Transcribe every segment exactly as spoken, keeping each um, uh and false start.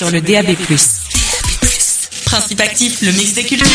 sur le D A B plus. Principe actif, le mix des cultures.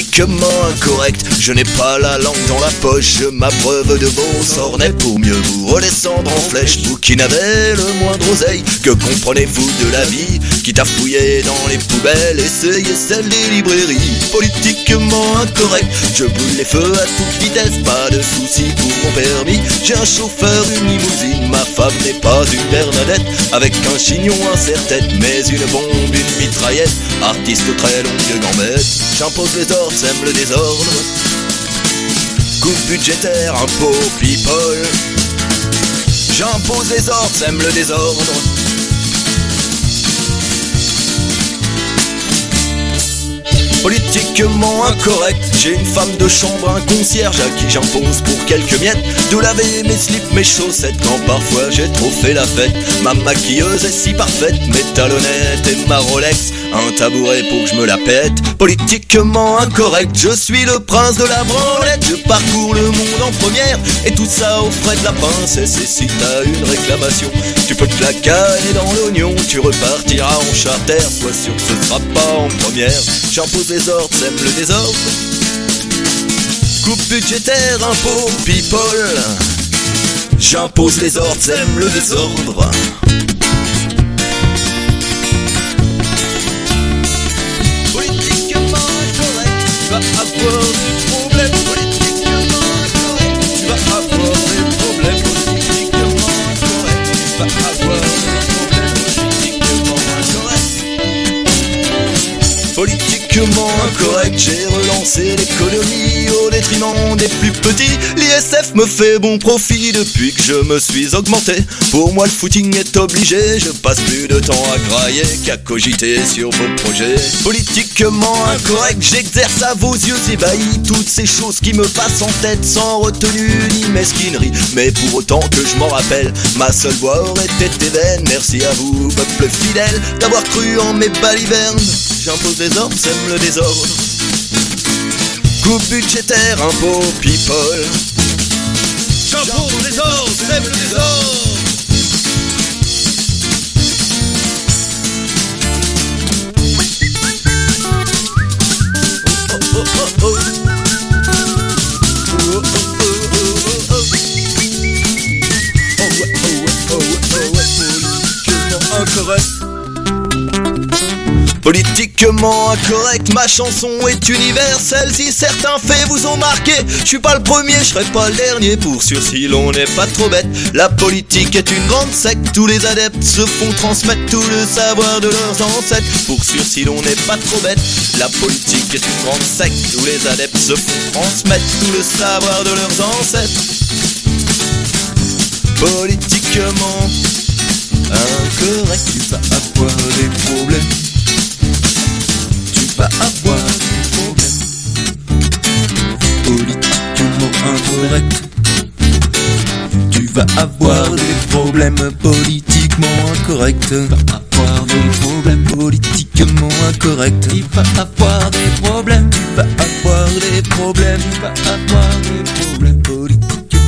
Politiquement incorrect, je n'ai pas la langue dans la poche. Je m'abreuve de vos sornets pour mieux vous redescendre en flèche. Vous qui n'avez le moindre oseille, que comprenez-vous de la vie? Quitte à fouiller dans les poubelles, essayez celle des librairies. Politiquement incorrect, je brûle les feux à toute vitesse. Pas de soucis pour mon permis, j'ai un chauffeur, une limousine. Ma femme n'est pas une Bernadette, avec un chignon, un serre-tête, mais une bombe, une mitraillette. Artiste aux très longues gambettes, j'impose les ordres, sème le désordre. Coupe budgétaire, impôts, people. J'impose les ordres, sème le désordre. Politiquement incorrect, j'ai une femme de chambre, un concierge à qui j'impose pour quelques miettes de laver mes slips, mes chaussettes quand parfois j'ai trop fait la fête. Ma maquilleuse est si parfaite, mes talonnettes et ma Rolex, un tabouret pour que je me la pète. Politiquement incorrect, je suis le prince de la branlette. Je parcours le monde en première et tout ça aux frais de la princesse. Et si t'as une réclamation, tu peux te la caler dans l'oignon. Tu repartiras en charter, sois sûr que ce sera pas en première. J'impose les ordres, sème le désordre. Coupe budgétaire, impôts, people. J'impose les ordres, sème le désordre. Politiquement incorrect, tu vas avoir des problèmes. Politiquement incorrect, tu vas avoir des problèmes. Politiquement incorrect, tu vas avoir des problèmes. Politiquement incorrect. Politiquement incorrect, j'ai relancé l'économie au détriment des plus petits. L'I S F me fait bon profit depuis que je me suis augmenté. Pour moi le footing est obligé, je passe plus de temps à grailler qu'à cogiter sur vos projets. Politiquement incorrect, j'exerce à vos yeux ébahis toutes ces choses qui me passent en tête sans retenue ni mesquinerie. Mais pour autant que je m'en rappelle, ma seule voix aurait été vaine. Merci à vous, peuple fidèle, d'avoir cru en mes balivernes. J'impose les ordres, sème le désordre. Coupe budgétaire, impôts, people. J'impose les ordres, sème le désordre. Oh oh oh oh. Oh oh oh oh oh oh. Oh ouais, oh ouais, oh ouais, oh ouais. Politiquement incorrect. Politiquement incorrect, ma chanson est universelle. Si certains faits vous ont marqué, je suis pas le premier, je serai pas le dernier. Pour sûr si l'on n'est pas trop bête, la politique est une grande secte. Tous les adeptes se font transmettre tout le savoir de leurs ancêtres. Pour sûr si l'on n'est pas trop bête, la politique est une grande secte. Tous les adeptes se font transmettre tout le savoir de leurs ancêtres. Politiquement incorrect, tu vas avoir des problèmes. Tu vas avoir des problèmes. Politiquement incorrect, tu vas avoir des problèmes. Politiquement incorrect, tu vas avoir des problèmes. Politiquement incorrect, tu vas avoir des problèmes. Tu vas avoir des problèmes. Tu vas avoir des problèmes politiques.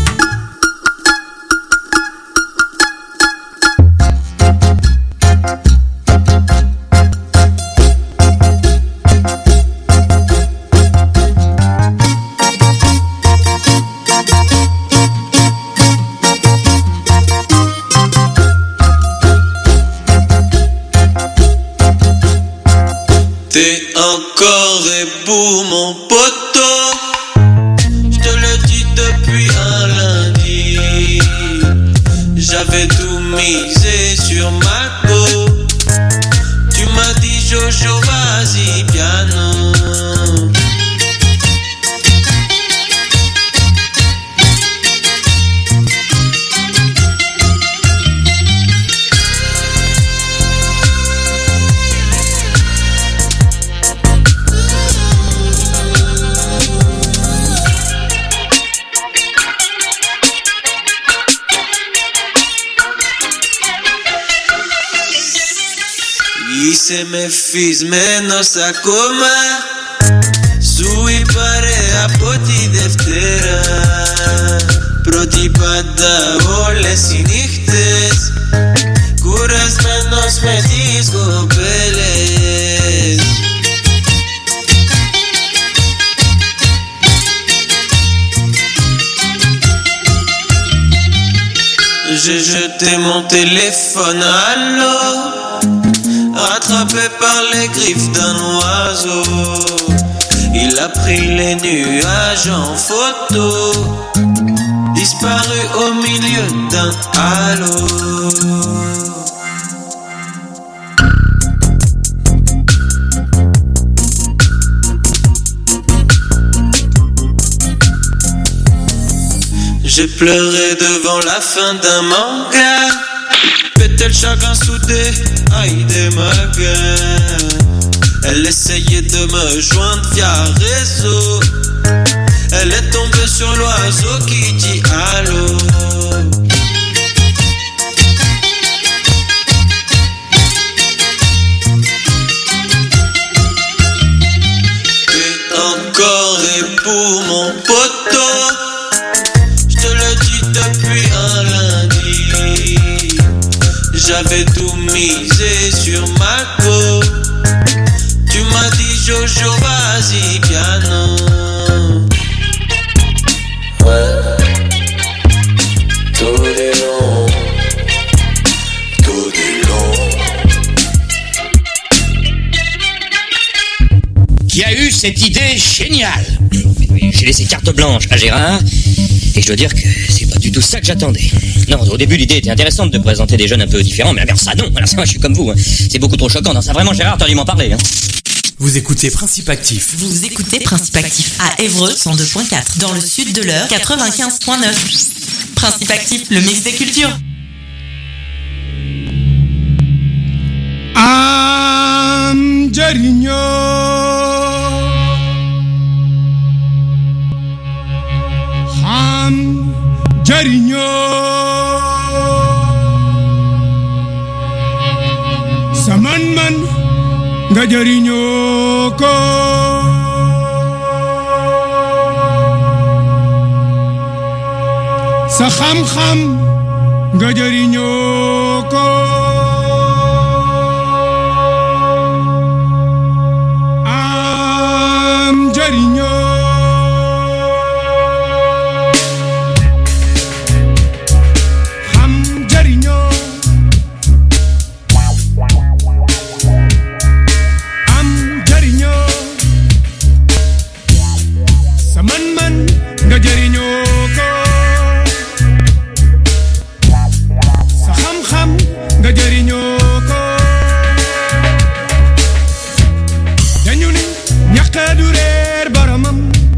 T'es encore debout mon poteau, je te le dis depuis un lundi. J'avais tout misé sur ma go. Tu m'as dit Jojo vas-y piano. Είσαι με φυσμένος ακόμα. Σου είπα ρε από τη Δευτέρα. Πρώτη πάντα όλες οι νύχτες. Κουρασμένος με τις κοπέλες. c'était mon téléphone, allô. Rattrapé par les griffes d'un oiseau, il a pris les nuages en photo, disparu au milieu d'un halo. J'ai pleuré devant la fin d'un manga, pétel chacun soudé, aïe des magas. Elle essayait de me joindre via réseau, elle est tombée sur l'oiseau qui dit allô. Et encore et pour mon poteau, depuis un lundi, j'avais tout misé sur ma go. Tu m'as dit Jojo, vas-y piano. Ouais, tout est long, tout est long. Qui a eu cette idée géniale? J'ai laissé carte blanche à Gérard, et je dois dire que c'est pas du tout ça que j'attendais. Non, au début l'idée était intéressante de présenter des jeunes un peu différents, mais alors ça non, alors ça moi je suis comme vous, hein. C'est beaucoup trop choquant, non ça vraiment Gérard, t'as dû m'en parler. Hein. Vous écoutez Principe Actif. Vous écoutez Principe Actif à Évreux cent deux point quatre, dans le sud de l'Eure quatre-vingt-quinze point neuf. Principe Actif, le mix des cultures. Am Jarigno Am Jarigno Saman man nga jariñoo ko sa xam-xam nga jariñoo ko am jariñoo xam jariñoo nga jëriñoo ko sa xam-xam nga jëriñoo ko dañu ni ñàkk du réer boromam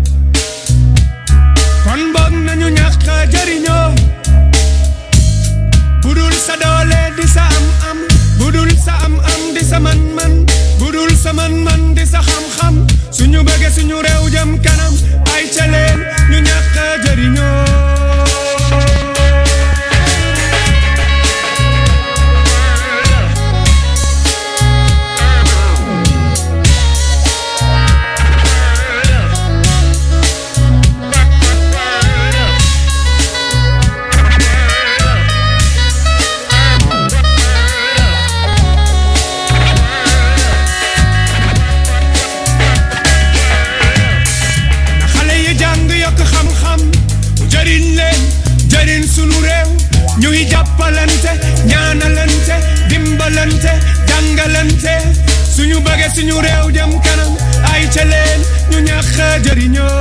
kon boog nañu ñàkk jëriñoo budul sa doole di sa am-am budul sa am-am di sa man-man budul sa man-man di sa xam-xam suñu bëgge suñu réew jëm kanam ay ca leen ñu ñàkk a jëriñoo ñuy jàppalante ñaanalante dimbalante jàngalante suñu bëgge suñu réew jëm kanam ay ca leen ñu ñàkk a jëriñoo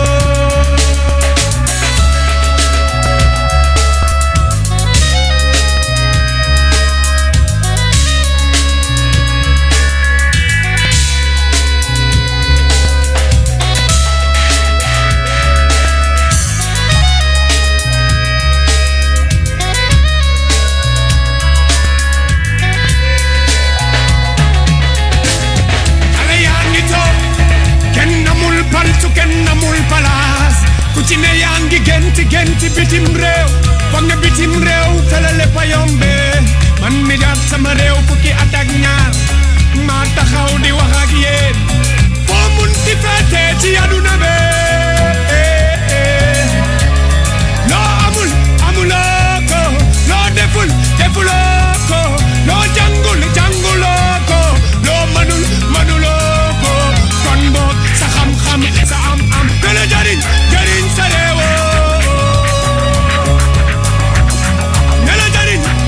ku ci ne yaa ngi genti genti bitim réew foog na bitim réew fele lépp a yombe man mi jaar sama réew fukki at ak ñaar maa taxaw di wax ak yéen foo mun ti feete ci aduna be loo amul amuloo ko loo deful defuloo ko loo jàngul jànguloo ko loo manul manuloo ko kon boog sa xam-xam sa am-am gën a jariñ jariñ sa réew ne la jariñ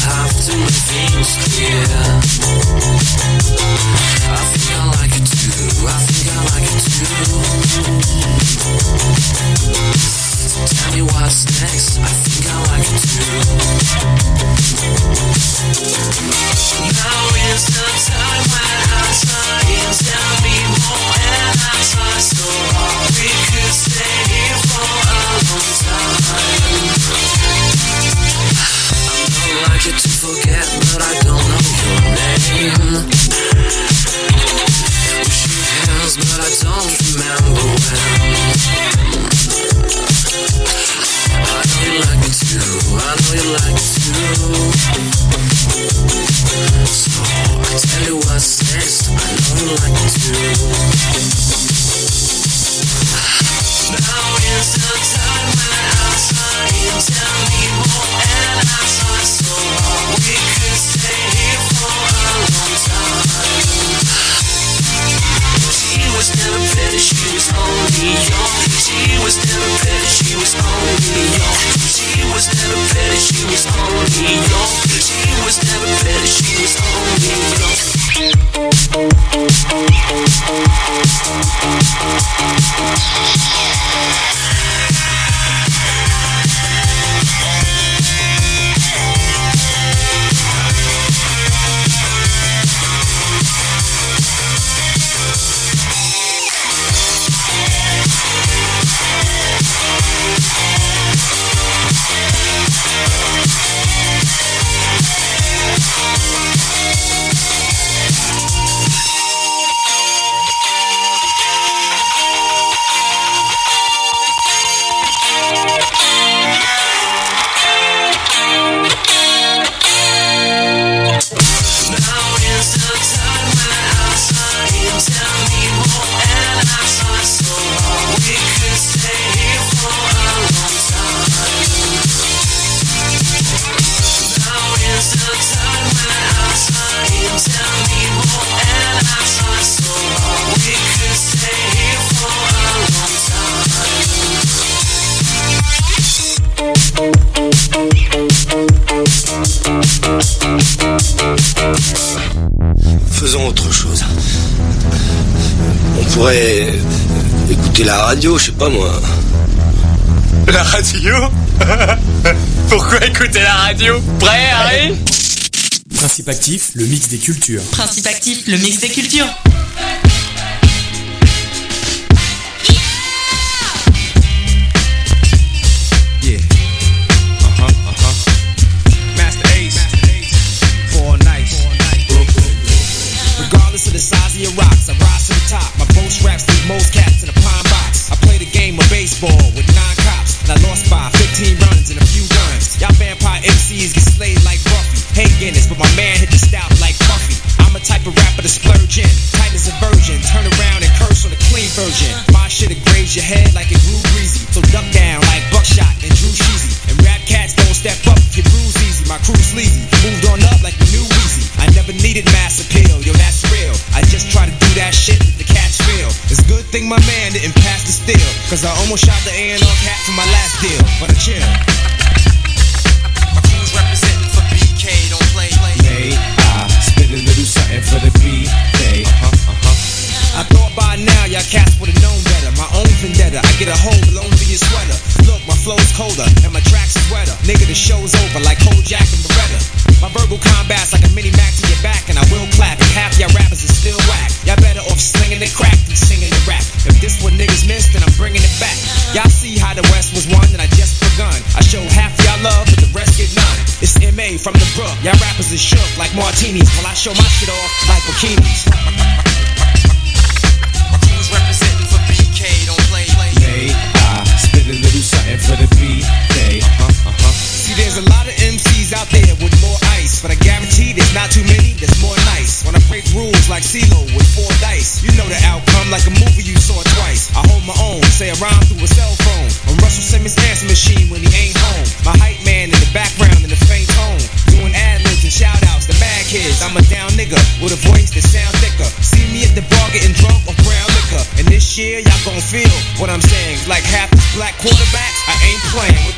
have to make things clear. I think I like it too, I think I like it too. So tell me what's next, I think I like it too. Now is the time when I try and tell me more, and I try so hard. We could stay here for a long time. I don't like it to forget, but I don't know your name. We shook hands, but I don't remember when. I know you like me too, I know you like me too. So I tell you what's next, I know you like me too. Now is the time when I try and tell me more, and I try so hard. We could stay here for a long time. She was never pretty, she was only young. She was never pretty, she was only young. She was never pretty, she was only young. She was never pretty, she was only young. Faisons autre chose. On pourrait écouter la radio, je sais pas moi. La radio? Pourquoi écouter la radio? Prêt, Harry? Principe actif, le mix des cultures. Principe actif, le mix des cultures. Yeah. Uh-huh, uh-huh. Master Ace. Four nights. Regardless of the size of your rocks, I rise to the top. My boat straps leave most cats in a pine box. I played a game of baseball with nine cops, and I lost by fifteen runs and a few guns. Y'all vampire M Cs get slayed like Buffy. Hey Guinness, but my man hit the stout like Buffy. I'm a type of rapper to splurge in, tight as a virgin. Turn around and curse on a clean version. My shit graze your head like it grew greasy. So duck down like Buckshot and Drew Sheezy. And rap cats don't step up, you bruise easy. My crew sleazy, moved on up like the new Weezy. I never needed mass appeal, yo that's real. I just try to do that shit that the cats feel. It's a good thing my man didn't pass the steel, cause I almost shot the A and R cat for my last deal. But I chill. My crew's representing for B K, don't play, play. Hey, I spit a little something for the B K. Uh-huh, uh-huh. I thought by now y'all cats would've known better. My own vendetta, I get a hole below in your sweater. Look, my flow's colder and my tracks is wetter. Nigga, the show's over like Kojak and Beretta. My verbal combat's like a mini Mac to your back, and I will clap. And half y'all rappers is still whack. Y'all better off slinging the crack than singing the rap. If this what niggas missed, then I'm bringing it back. Y'all see how the West was won, and I just begun. I show half y'all love, but the rest get none. It's M A from the Brook. Y'all rappers is shook like martinis, while I show my shit off like bikinis. My crew's representing for B K, don't play, play. Hey, I spit a little something for the B K. Uh-huh, uh-huh. See, there's a lot of M Cs out there with more ice, but I guarantee there's not too many that's more nice. When I break rules like CeeLo with four dice, you know the outcome like a movie you saw twice. I hold my own, say a rhyme through a cell phone. I'm Russell Simmons' answer machine when he ain't home. My hype man in the background in the faint tone, doing ad-libs and shout-outs to bad kids. I'm a down nigga with a voice that sound thicker. See me at the bar getting drunk off brown liquor. And this year, y'all gon' feel what I'm saying. Like half these black quarterbacks, I ain't playing with